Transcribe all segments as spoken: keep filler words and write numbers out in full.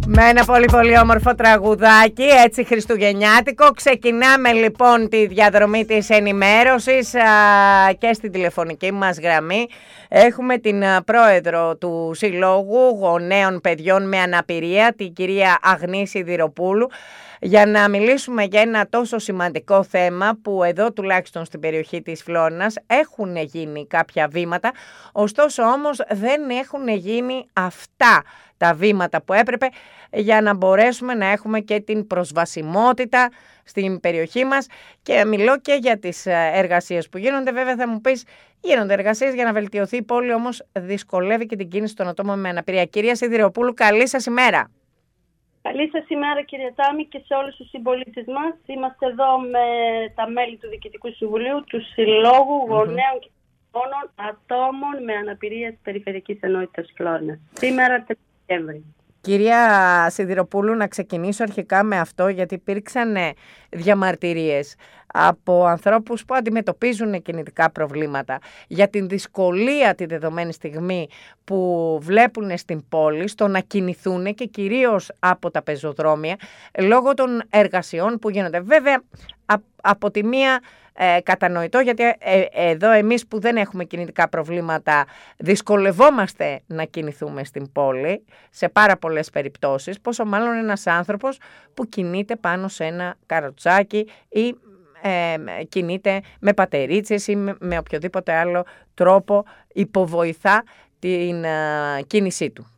Με ένα πολύ πολύ όμορφο τραγουδάκι, έτσι χριστουγεννιάτικο. Ξεκινάμε λοιπόν τη διαδρομή της ενημέρωσης α, και στην τηλεφωνική μας γραμμή. Έχουμε την α, πρόεδρο του Συλλόγου Γονέων Παιδιών με Αναπηρία, την κυρία Αγνή Σιδηροπούλου, για να μιλήσουμε για ένα τόσο σημαντικό θέμα που εδώ τουλάχιστον στην περιοχή της Φλόρινας έχουν γίνει κάποια βήματα, ωστόσο όμως δεν έχουν γίνει αυτά τα βήματα που έπρεπε για να μπορέσουμε να έχουμε και την προσβασιμότητα στην περιοχή μας. Και μιλώ και για τις εργασίες που γίνονται. Βέβαια θα μου πεις, γίνονται εργασίες για να βελτιωθεί η πόλη, όμως δυσκολεύει και την κίνηση των ατόμων με αναπηρία. Κυρία Σιδηροπούλου, καλή σας ημέρα. Καλή σας ημέρα κύριε Τάμη και σε όλους τους συμπολίτες μας. Είμαστε εδώ με τα μέλη του Διοικητικού Συμβουλίου του Συλλόγου mm-hmm. Γονέων και Ατόμων με Αναπηρία της Περιφερειακής Ενότητας Φλόρινας. Σήμερα Δεκέμβρη. Κυρία Σιδηροπούλου, να ξεκινήσω αρχικά με αυτό, γιατί υπήρξαν διαμαρτυρίες από ανθρώπους που αντιμετωπίζουν κινητικά προβλήματα για την δυσκολία τη δεδομένη στιγμή που βλέπουν στην πόλη στο να κινηθούν και κυρίως από τα πεζοδρόμια λόγω των εργασιών που γίνονται. Βέβαια, από τη μία ε, κατανοητό, γιατί ε, εδώ εμείς που δεν έχουμε κινητικά προβλήματα δυσκολευόμαστε να κινηθούμε στην πόλη σε πάρα πολλές περιπτώσεις, πόσο μάλλον ένας άνθρωπος που κινείται πάνω σε ένα καροτσάκι ή ε, κινείται με πατερίτσες ή με, με οποιοδήποτε άλλο τρόπο υποβοηθά την ε, κίνησή του.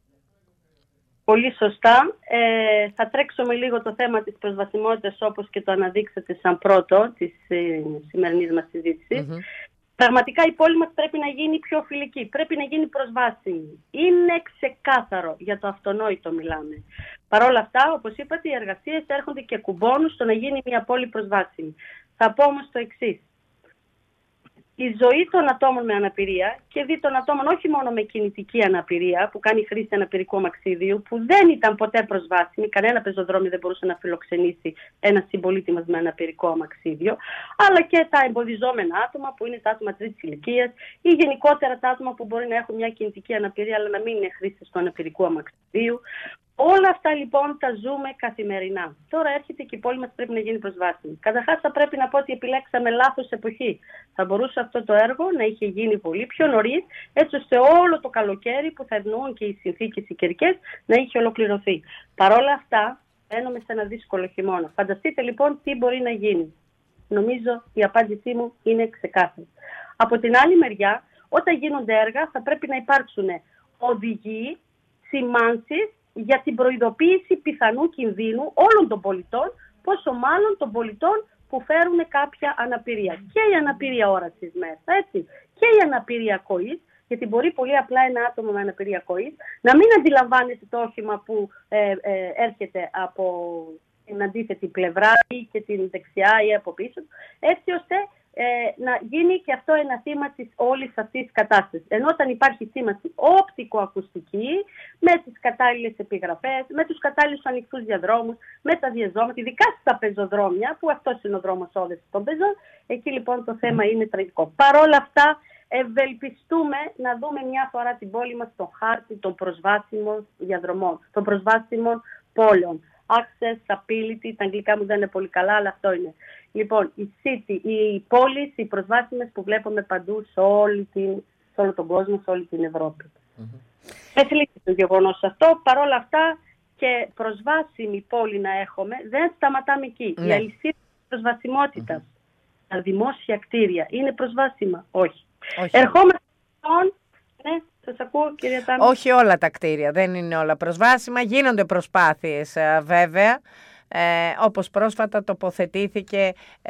Πολύ σωστά. Ε, θα τρέξω με λίγο το θέμα της προσβασιμότητας, όπως και το αναδείξατε σαν πρώτο της ε, σημερινής μας συζήτησης. Mm-hmm. Πραγματικά η πόλη μας πρέπει να γίνει πιο φιλική, πρέπει να γίνει προσβάσιμη. Είναι ξεκάθαρο, για το αυτονόητο μιλάμε. Παρ' όλα αυτά, όπως είπατε, οι εργασίες έρχονται και κουμπώνουν στο να γίνει μια πόλη προσβάσιμη. Θα πω όμως το εξής. Η ζωή των ατόμων με αναπηρία και δι των ατόμων όχι μόνο με κινητική αναπηρία που κάνει χρήση αναπηρικού αμαξίδιου, που δεν ήταν ποτέ προσβάσιμη, κανένα πεζοδρόμιο δεν μπορούσε να φιλοξενήσει ένα συμπολίτη μας με αναπηρικό αμαξίδιο, αλλά και τα εμποδιζόμενα άτομα που είναι τα άτομα τρίτης ηλικίας ή γενικότερα τα άτομα που μπορεί να έχουν μια κινητική αναπηρία αλλά να μην είναι χρήστες του αναπηρικού αμαξιδίου. Όλα αυτά λοιπόν τα ζούμε καθημερινά. Τώρα έρχεται και η πόλη μας πρέπει να γίνει προσβάσιμη. Καταρχάς θα πρέπει να πω ότι επιλέξαμε λάθος εποχή. Θα μπορούσε αυτό το έργο να είχε γίνει πολύ πιο νωρίς, έτσι ώστε όλο το καλοκαίρι που θα ευνοούν και οι συνθήκες οι καιρικές να είχε ολοκληρωθεί. Παρ' όλα αυτά, μπαίνουμε σε ένα δύσκολο χειμώνα. Φανταστείτε λοιπόν τι μπορεί να γίνει. Νομίζω η απάντησή μου είναι ξεκάθαρη. Από την άλλη μεριά, όταν γίνονται έργα θα πρέπει να υπάρξουν οδηγοί, σημάνσεις για την προειδοποίηση πιθανού κινδύνου όλων των πολιτών, πόσο μάλλον των πολιτών που φέρουν κάποια αναπηρία. Και η αναπηρία όρασης μέσα, έτσι, και η αναπηρία ακοής, γιατί μπορεί πολύ απλά ένα άτομο με αναπηρία ακοής να μην αντιλαμβάνεται το όχημα που ε, ε, έρχεται από την αντίθετη πλευρά ή και την δεξιά ή από πίσω, έτσι ώστε Ε, να γίνει και αυτό ένα θύμα της όλης αυτής της κατάστασης. Ενώ όταν υπάρχει σήμανση οπτικοακουστική, με τις κατάλληλες επιγραφές, με τους κατάλληλους ανοιχτούς διαδρόμους, με τα διαζώματα, ειδικά στα πεζοδρόμια, που αυτός είναι ο δρόμος όδεσης των πεζών, εκεί λοιπόν το θέμα είναι τραγικό. Παρ' όλα αυτά, ευελπιστούμε να δούμε μια φορά την πόλη μας στο χάρτη των προσβάσιμων διαδρομών, των προσβάσιμων πόλεων. Access, ability, τα αγγλικά μου δεν είναι πολύ καλά, αλλά αυτό είναι. Λοιπόν, η city, οι πόλεις, οι προσβάσιμες που βλέπουμε παντού σε, όλη την, σε όλο τον κόσμο, σε όλη την Ευρώπη. Mm-hmm. Δεν θλίβει το γεγονός αυτό. Παρ' όλα αυτά και προσβάσιμη πόλη να έχουμε, δεν σταματάμε εκεί. Mm-hmm. Η αλυσίδα προσβασιμότητας, mm-hmm. τα δημόσια κτίρια είναι προσβάσιμα? Όχι. Όχι. Ερχόμαστε λοιπόν, ναι, σας ακούω κυρία Τάμη. Όχι όλα τα κτίρια, δεν είναι όλα προσβάσιμα. Γίνονται προσπάθειες βέβαια. Ε, όπως πρόσφατα τοποθετήθηκε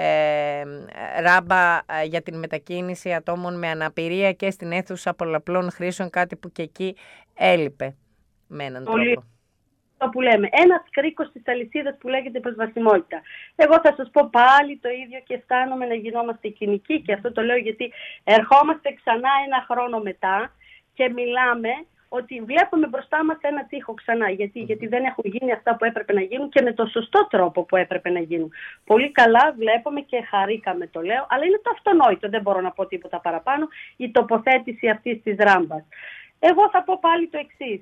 ε, ράμπα ε, για την μετακίνηση ατόμων με αναπηρία και στην αίθουσα πολλαπλών χρήσεων, κάτι που και εκεί έλειπε με έναν Πολύ. τρόπο. Το που λέμε, ένας κρίκος της αλυσίδας που λέγεται προσβασιμότητα. Εγώ θα σας πω πάλι το ίδιο και αισθάνομαι να γινόμαστε κοινικοί, και αυτό το λέω γιατί ερχόμαστε ξανά ένα χρόνο μετά και μιλάμε ότι βλέπουμε μπροστά μας ένα τοίχο ξανά. Γιατί, γιατί δεν έχουν γίνει αυτά που έπρεπε να γίνουν και με το σωστό τρόπο που έπρεπε να γίνουν. Πολύ καλά βλέπουμε και χαρήκαμε, το λέω, αλλά είναι το αυτονόητο, δεν μπορώ να πω τίποτα παραπάνω, η τοποθέτηση αυτής της ράμπας. Εγώ θα πω πάλι το εξής.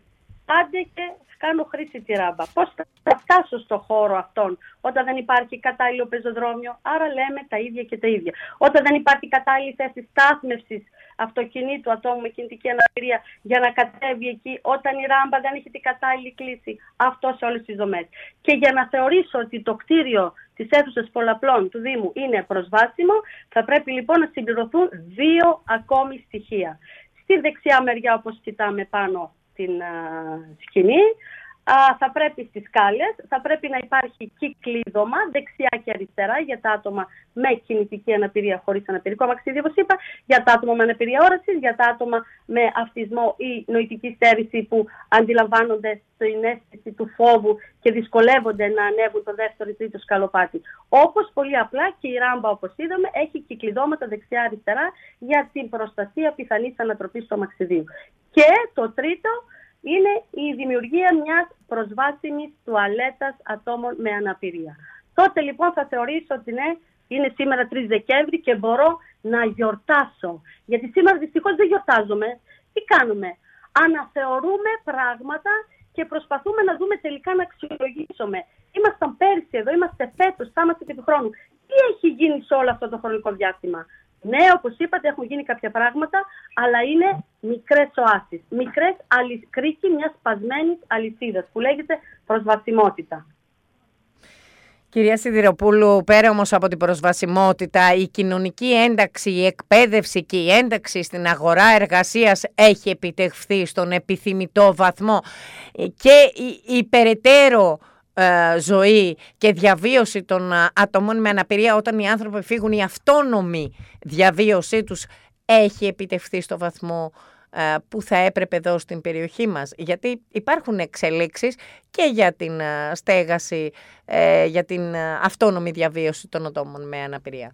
άντε και κάνω χρήση τη ράμπα. Πώς θα φτάσω στο χώρο αυτόν όταν δεν υπάρχει κατάλληλο πεζοδρόμιο? Άρα λέμε τα ίδια και τα ίδια. Όταν δεν υπάρχει κατάλληλη θέση στάθμευσης αυτοκινήτου ατόμου με κινητική αναπηρία για να κατέβει εκεί, όταν η ράμπα δεν έχει την κατάλληλη κλίση, αυτό σε όλες τις δομές. Και για να θεωρήσω ότι το κτίριο της αίθουσας πολλαπλών του Δήμου είναι προσβάσιμο, θα πρέπει λοιπόν να συμπληρωθούν δύο ακόμη στοιχεία. Στη δεξιά μεριά, όπως κοιτάμε πάνω την α, σκηνή, α, θα πρέπει στις σκάλες, θα πρέπει να υπάρχει κυκλίδωμα δεξιά και αριστερά για τα άτομα με κινητική αναπηρία χωρίς αναπηρικό αμαξίδι, όπως είπα, για τα άτομα με αναπηρία όρασης, για τα άτομα με αυτισμό ή νοητική στέρηση που αντιλαμβάνονται στην αίσθηση του φόβου και δυσκολεύονται να ανέβουν το δεύτερο ή τρίτο σκαλοπάτι. Όπως πολύ απλά και η ράμπα, όπως είδαμε, έχει κυκλειδώματα δεξιά-αριστερά για την προστασία πιθανής ανατροπής του αμαξιδίου. Και το τρίτο είναι η δημιουργία μιας προσβάσιμης τουαλέτας ατόμων με αναπηρία. Τότε λοιπόν θα θεωρήσω ότι ναι, είναι σήμερα τρεις Δεκέμβρη και μπορώ να γιορτάσω. Γιατί σήμερα δυστυχώς δεν γιορτάζουμε. Τι κάνουμε? Αναθεωρούμε πράγματα και προσπαθούμε να δούμε τελικά να αξιολογήσουμε. Ήμασταν πέρσι εδώ, είμαστε φέτος, θα είμαστε και του χρόνου. Τι έχει γίνει σε όλο αυτό το χρονικό διάστημα? Ναι, όπως είπατε, έχουν γίνει κάποια πράγματα, αλλά είναι μικρές οάσεις. Μικρές αλη... κρίκοι μιας σπασμένης αλυσίδας που λέγεται προσβασιμότητα. Κυρία Σιδηροπούλου, πέρα όμως από την προσβασιμότητα, η κοινωνική ένταξη, η εκπαίδευση και η ένταξη στην αγορά εργασίας έχει επιτευχθεί στον επιθυμητό βαθμό και η, η περαιτέρω ε, ζωή και διαβίωση των ατόμων με αναπηρία, όταν οι άνθρωποι φύγουν, η αυτόνομη διαβίωσή τους έχει επιτευχθεί στο βαθμό που θα έπρεπε εδώ στην περιοχή μας? Γιατί υπάρχουν εξελίξεις και για την στέγαση, για την αυτόνομη διαβίωση των ατόμων με αναπηρία.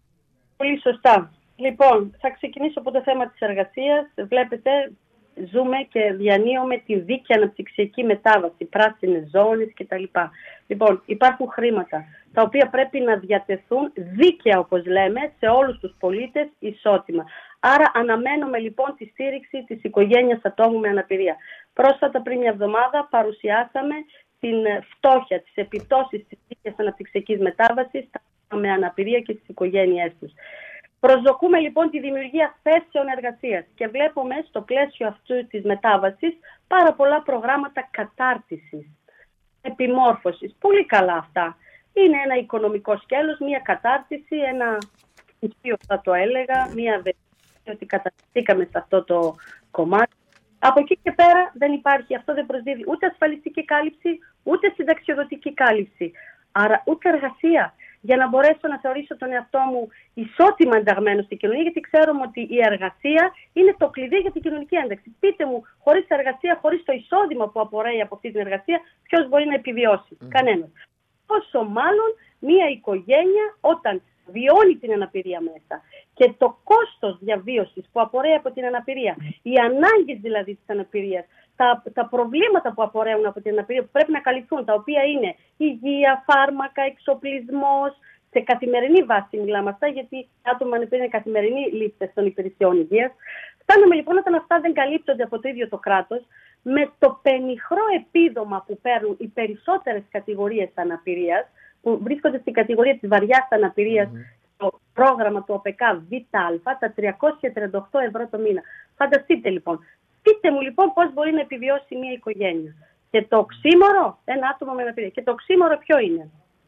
Πολύ σωστά. Λοιπόν, θα ξεκινήσω από το θέμα της εργασίας. Βλέπετε, ζούμε και διανύουμε τη δίκαια αναπτυξιακή μετάβαση, πράσινες ζώνες κτλ. Λοιπόν, υπάρχουν χρήματα τα οποία πρέπει να διατεθούν δίκαια, όπως λέμε, σε όλους τους πολίτες ισότιμα. Άρα αναμένουμε λοιπόν τη στήριξη της οικογένειας ατόμου με αναπηρία. Πρόσφατα πριν μια εβδομάδα παρουσιάσαμε την φτώχεια, τις επιπτώσεις της δίκαιας αναπτυξιακής μετάβασης με αναπηρία και τις οικογένειές τους. Προσδοκούμε λοιπόν τη δημιουργία θέσεων εργασίας και βλέπουμε στο πλαίσιο αυτού της μετάβασης πάρα πολλά προγράμματα κατάρτισης, επιμόρφωσης. Πολύ καλά αυτά. Είναι ένα οικονομικό σκέλος, μια κατάρτιση, ένα ισχύο θα το έλεγα, μια ότι καταστήκαμε σε αυτό το κομμάτι. Από εκεί και πέρα δεν υπάρχει, αυτό δεν προσδίδει ούτε ασφαλιστική κάλυψη, ούτε συνταξιοδοτική κάλυψη. Άρα ούτε εργασία, για να μπορέσω να θεωρήσω τον εαυτό μου ισότιμα ενταγμένο στην κοινωνία, γιατί ξέρουμε ότι η εργασία είναι το κλειδί για την κοινωνική ένταξη. Πείτε μου, χωρίς εργασία, χωρίς το εισόδημα που απορρέει από αυτή την εργασία, ποιος μπορεί να επιβιώσει? Mm. Κανένας. Όσο μάλλον μια οικογένεια όταν βιώνει την αναπηρία μέσα και το κόστος διαβίωσης που απορρέει από την αναπηρία, οι ανάγκες δηλαδή της αναπηρίας, τα, τα προβλήματα που απορρέουν από την αναπηρία που πρέπει να καλυφθούν, τα οποία είναι υγεία, φάρμακα, εξοπλισμός, σε καθημερινή βάση μιλάμε αυτά, γιατί άτομα με αναπηρία είναι καθημερινή λήψη των υπηρεσιών υγείας. Φτάνουμε λοιπόν όταν αυτά δεν καλύπτονται από το ίδιο το κράτος, με το πενιχρό επίδομα που παίρνουν οι περισσότερες κατηγορίες αναπηρίας, που βρίσκονται στην κατηγορία της βαριάς αναπηρίας, mm-hmm. στο πρόγραμμα του ΟΠΕΚΑ ΒΑ, τα τριακόσια τριάντα οκτώ ευρώ το μήνα. Φανταστείτε λοιπόν. Πείτε μου λοιπόν πώς μπορεί να επιβιώσει μια οικογένεια. Και το οξύμορο, ένα άτομο με αναπηρία. Και το οξύμορο ποιο είναι?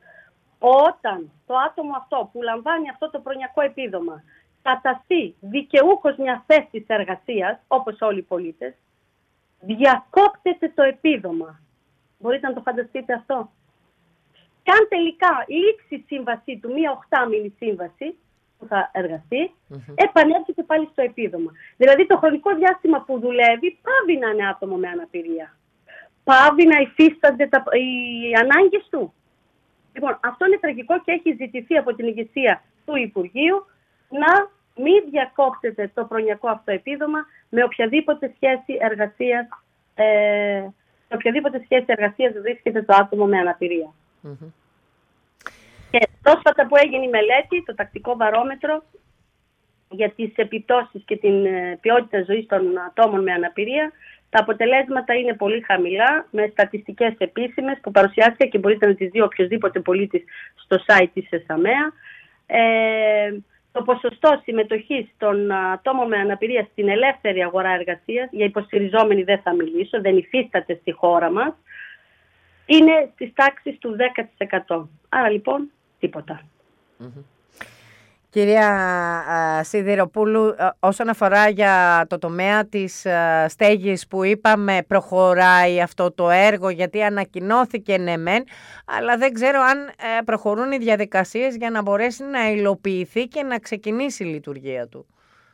Όταν το άτομο αυτό που λαμβάνει αυτό το προνοιακό επίδομα καταστεί δικαιούχος μια θέση εργασίας, όπως όλοι οι πολίτες, διακόπτεται το επίδομα. Μπορείτε να το φανταστείτε αυτό? Και αν τελικά λήξει η σύμβασή του, μία οχτάμηνη σύμβαση που θα εργαστεί, mm-hmm. επανέρχεται πάλι στο επίδομα. Δηλαδή το χρονικό διάστημα που δουλεύει πάβει να είναι άτομο με αναπηρία. Πάβει να υφίστανται τα, οι ανάγκες του. Λοιπόν, αυτό είναι τραγικό και έχει ζητηθεί από την ηγεσία του Υπουργείου να μην διακόπτεται το προνοιακό αυτό επίδομα με οποιαδήποτε σχέση εργασίας, ε, με οποιαδήποτε σχέση εργασίας βρίσκεται το άτομο με αναπηρία. Mm-hmm. Και πρόσφατα που έγινε η μελέτη, το τακτικό βαρόμετρο για τις επιπτώσεις και την ποιότητα ζωής των ατόμων με αναπηρία, Τα αποτελέσματα είναι πολύ χαμηλά, με στατιστικές επίσημες που παρουσιάστηκαν και μπορείτε να τις δει οποιοδήποτε πολίτης στο site της ΕΣΑΜΕΑ. Ε, το ποσοστό συμμετοχής των ατόμων με αναπηρία στην ελεύθερη αγορά εργασίας, για υποστηριζόμενοι δεν θα μιλήσω, δεν υφίσταται στη χώρα μας, είναι στις τάξεις του δέκα τοις εκατό. Άρα λοιπόν τίποτα. Mm-hmm. Κυρία Σιδηροπούλου, όσον αφορά για το τομέα της στέγης που είπαμε, προχωράει αυτό το έργο, γιατί ανακοινώθηκε ναι μεν, αλλά δεν ξέρω αν προχωρούν οι διαδικασίες για να μπορέσει να υλοποιηθεί και να ξεκινήσει η λειτουργία του.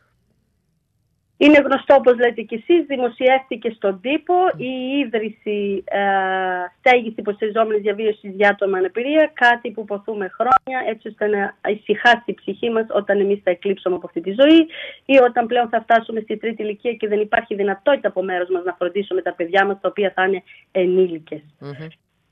Είναι γνωστό, όπως λέτε και εσείς, δημοσιεύτηκε στον τύπο η ίδρυση ε, στέγης υποστηριζόμενης διαβίωσης για άτομα με αναπηρία, κάτι που ποθούμε χρόνια, έτσι ώστε να ησυχάσει η ψυχή μας όταν εμείς θα εκλείψουμε από αυτή τη ζωή ή όταν πλέον θα φτάσουμε στη τρίτη ηλικία και δεν υπάρχει δυνατότητα από μέρος μας να φροντίσουμε τα παιδιά μας, τα οποία θα είναι ενήλικες. Mm-hmm.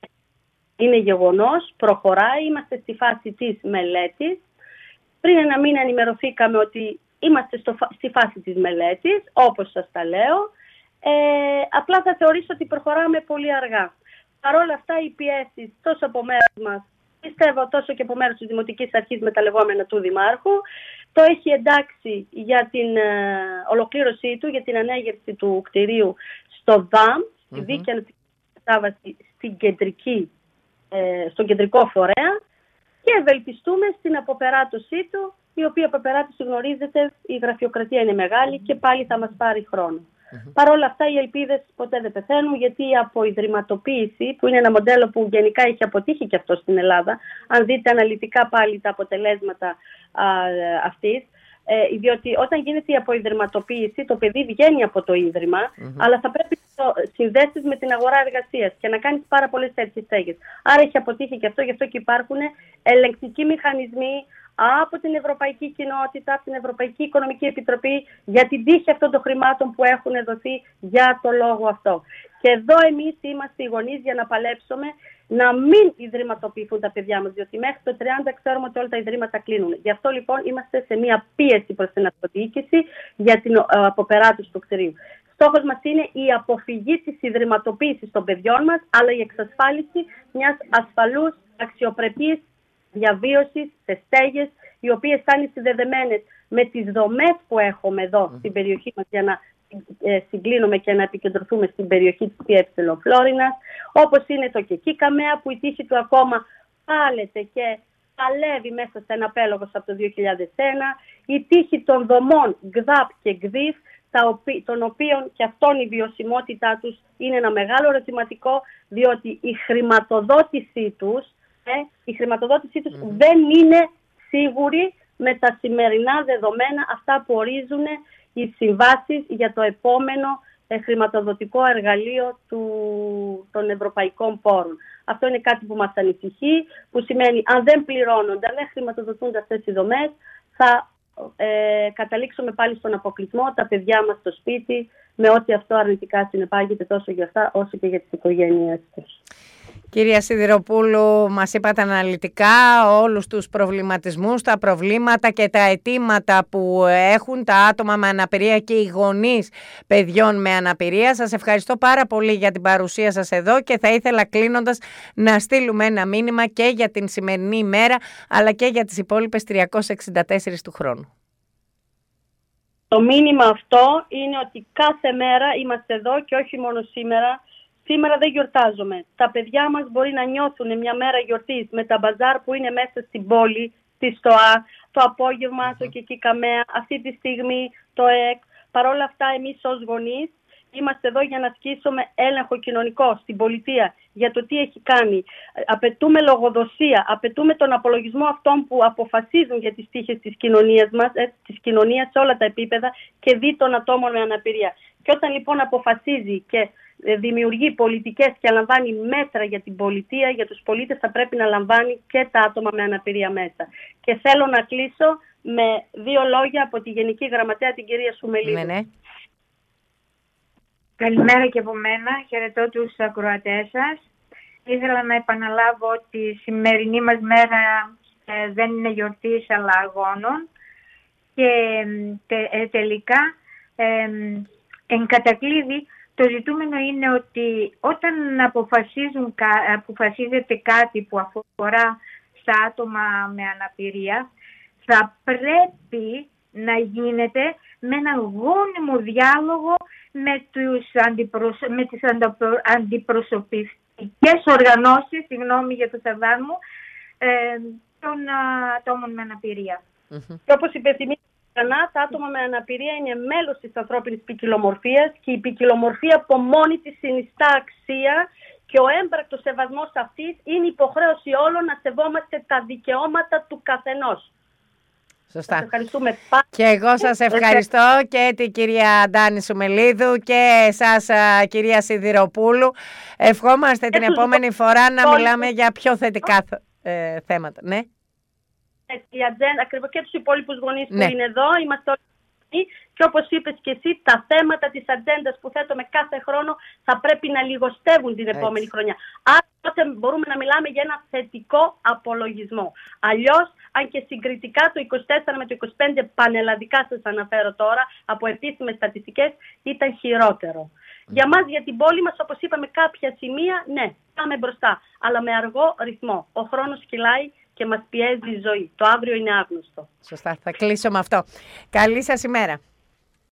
Είναι γεγονός, προχωράει, είμαστε στη φάση της μελέτης. Πριν ένα μήνα ενημερωθήκαμε ότι είμαστε στο, στη φάση της μελέτης, όπως σας τα λέω. Ε, απλά θα θεωρήσω ότι προχωράμε πολύ αργά. Παρ' όλα αυτά, οι πιέσεις τόσο από μέρος μας, πιστεύω τόσο και από μέρος της Δημοτικής Αρχής με τα λεγόμενα του Δημάρχου, το έχει εντάξει για την ε, ολοκλήρωσή του, για την ανέγερση του κτηρίου στο ΔΑΜ, mm-hmm. στη δίκαια μετάβαση στην κεντρική, ε, στον κεντρικό φορέα, και ευελπιστούμε στην αποπεράτωσή του, η οποία αποπεράτωση, γνωρίζετε, η γραφειοκρατία είναι μεγάλη και πάλι θα μας πάρει χρόνο. Mm-hmm. Παρ' όλα αυτά, οι ελπίδες ποτέ δεν πεθαίνουν, γιατί η αποϊδρυματοποίηση, που είναι ένα μοντέλο που γενικά έχει αποτύχει και αυτό στην Ελλάδα, αν δείτε αναλυτικά πάλι τα αποτελέσματα α, αυτής, ε, διότι όταν γίνεται η αποϊδρυματοποίηση, το παιδί βγαίνει από το ίδρυμα, mm-hmm. αλλά θα πρέπει να το συνδέσεις με την αγορά εργασίας και να κάνεις πάρα πολλές τέτοιες στέγες. Άρα έχει αποτύχει και αυτό, γι' αυτό και υπάρχουν ελεγκτικοί μηχανισμοί από την Ευρωπαϊκή Κοινότητα, από την Ευρωπαϊκή Οικονομική Επιτροπή, για την τύχη αυτών των χρημάτων που έχουν δοθεί για το λόγο αυτό. Και εδώ εμείς είμαστε οι γονείς για να παλέψουμε να μην ιδρυματοποιηθούν τα παιδιά μας, διότι μέχρι το τριάντα ξέρουμε ότι όλα τα ιδρύματα κλείνουν. Γι' αυτό λοιπόν είμαστε σε μια πίεση προς την αυτοδιοίκηση για την αποπεράτωση του κτηρίου. Στόχος μας είναι η αποφυγή της ιδρυματοποίησης των παιδιών μας, αλλά η εξασφάλιση μιας ασφαλούς, αξιοπρεπής διαβίωσης σε στέγες, οι οποίες θα είναι συνδεδεμένες με τις δομές που έχουμε εδώ mm. στην περιοχή μας, για να ε, συγκλίνουμε και να επικεντρωθούμε στην περιοχή της ΠΕ Φλόρινας, όπως είναι το ΚΕΚΙ Καμέα, που η τύχη του ακόμα πάλεται και παλεύει μέσα σε ένα πέλογος από το δύο χιλιάδες ένα, η τύχη των δομών ΓΔΑΠ και ΓΔΙΦ, των οποίων και αυτών η βιωσιμότητά τους είναι ένα μεγάλο ερωτηματικό, διότι η χρηματοδότησή τους η χρηματοδότησή τους mm-hmm. δεν είναι σίγουρη με τα σημερινά δεδομένα, αυτά που ορίζουν οι συμβάσεις για το επόμενο ε, χρηματοδοτικό εργαλείο του, των ευρωπαϊκών πόρων. Αυτό είναι κάτι που μας ανησυχεί, που σημαίνει αν δεν πληρώνονται, αν δεν χρηματοδοτούνται αυτές οι δομές, θα ε, καταλήξουμε πάλι στον αποκλεισμό, τα παιδιά μας στο σπίτι, με ό,τι αυτό αρνητικά συνεπάγεται τόσο για αυτά όσο και για τις οικογένειές τους. Κυρία Σιδηροπούλου, μας είπατε αναλυτικά όλους τους προβληματισμούς, τα προβλήματα και τα αιτήματα που έχουν τα άτομα με αναπηρία και οι γονείς παιδιών με αναπηρία. Σας ευχαριστώ πάρα πολύ για την παρουσία σας εδώ και θα ήθελα κλείνοντας να στείλουμε ένα μήνυμα και για την σημερινή ημέρα, αλλά και για τις υπόλοιπες τριακόσιες εξήντα τέσσερις του χρόνου. Το μήνυμα αυτό είναι ότι κάθε μέρα είμαστε εδώ και όχι μόνο σήμερα. Σήμερα δεν γιορτάζουμε. Τα παιδιά μας μπορεί να νιώθουν μια μέρα γιορτής με τα μπαζάρ που είναι μέσα στην πόλη, στη ΣΤΟΑ, το απόγευμα, το ΚΕΚΙ Καμέα, αυτή τη στιγμή το ΕΚ. Παρ' όλα αυτά, εμείς ως γονείς είμαστε εδώ για να ασκήσουμε έλεγχο κοινωνικό στην πολιτεία για το τι έχει κάνει. Απαιτούμε λογοδοσία, απαιτούμε τον απολογισμό αυτών που αποφασίζουν για τις τύχες της κοινωνίας μας, ε, της κοινωνίας σε όλα τα επίπεδα και δι των ατόμων με αναπηρία. Και όταν λοιπόν αποφασίζει και δημιουργεί πολιτικές και λαμβάνει μέτρα για την πολιτεία, για τους πολίτες, θα πρέπει να λαμβάνει και τα άτομα με αναπηρία μέσα. Και θέλω να κλείσω με δύο λόγια από τη Γενική Γραμματέα, την κυρία Σουμελίδου. Ναι, ναι. Καλημέρα και από μένα. Χαιρετώ τους ακροατές σας. Ήθελα να επαναλάβω ότι η σημερινή μας μέρα ε, δεν είναι γιορτής αλλά αγώνων. Και τε, ε, τελικά ε, εν κατακλείδη το ζητούμενο είναι ότι όταν αποφασίζουν, αποφασίζεται κάτι που αφορά στα άτομα με αναπηρία, θα πρέπει να γίνεται με έναν γόνιμο διάλογο με, τους αντιπροσω... με τις αντιπροσωπευτικές οργανώσεις, συγγνώμη για το ταβάν μου, ε, των ατόμων με αναπηρία. Mm-hmm. Και όπως υπενθυμίζω ξανά, τα άτομα με αναπηρία είναι μέλος της ανθρώπινης ποικιλομορφίας και η ποικιλομορφία από μόνη της συνιστά αξία και ο έμπρακτος σεβασμός αυτής είναι υποχρέωση όλων να σεβόμαστε τα δικαιώματα του καθενός. Σωστά. Σας ευχαριστούμε πάρα. Και εγώ σας ευχαριστώ και την κυρία Ντάνη Σουμελίδου και εσάς κυρία Σιδηροπούλου. Ευχόμαστε την επόμενη φορά να μιλάμε για πιο θετικά ε, θέματα. Ναι. Η ατζέντα, ακριβώς, και τους υπόλοιπους γονείς ναι. που είναι εδώ, είμαστε όλοι και όπως είπες και εσύ, τα θέματα της ατζέντας που θέτουμε κάθε χρόνο θα πρέπει να λιγοστεύουν την επόμενη Έτσι. χρονιά. Άρα τότε μπορούμε να μιλάμε για ένα θετικό απολογισμό. Αλλιώς, αν και συγκριτικά το είκοσι τέσσερα με το είκοσι πέντε πανελλαδικά σας αναφέρω τώρα, από επίσημες στατιστικές, ήταν χειρότερο. Mm. Για μας, για την πόλη μας, όπως είπαμε, κάποια σημεία, ναι, πάμε μπροστά, αλλά με αργό ρυθμό. Ο χρόνος κυλάει και μας πιέζει η ζωή. Το αύριο είναι άγνωστο. Σωστά. Θα κλείσω με αυτό. Καλή σας ημέρα.